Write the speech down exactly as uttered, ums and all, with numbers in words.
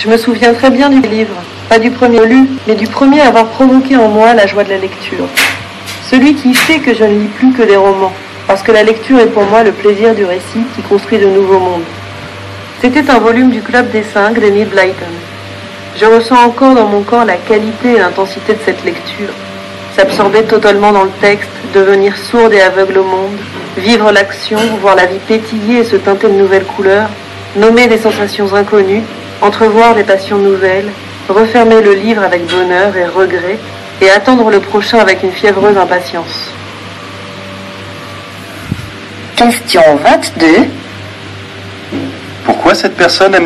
Je me souviens très bien du livre, pas du premier lu, mais du premier à avoir provoqué en moi la joie de la lecture. Celui qui fait que je ne lis plus que des romans, parce que la lecture est pour moi le plaisir du récit qui construit de nouveaux mondes. C'était un volume du Club des Cinq d'Enid Blyton. Je ressens encore dans mon corps la qualité et l'intensité de cette lecture. S'absorber totalement dans le texte, devenir sourde et aveugle au monde, vivre l'action, voir la vie pétiller et se teinter de nouvelles couleurs, nommer des sensations inconnues, entrevoir des passions nouvelles, refermer le livre avec bonheur et regret, et attendre le prochain avec une fiévreuse impatience. Question vingt-deux. Pourquoi cette personne aime-t-elle lire ?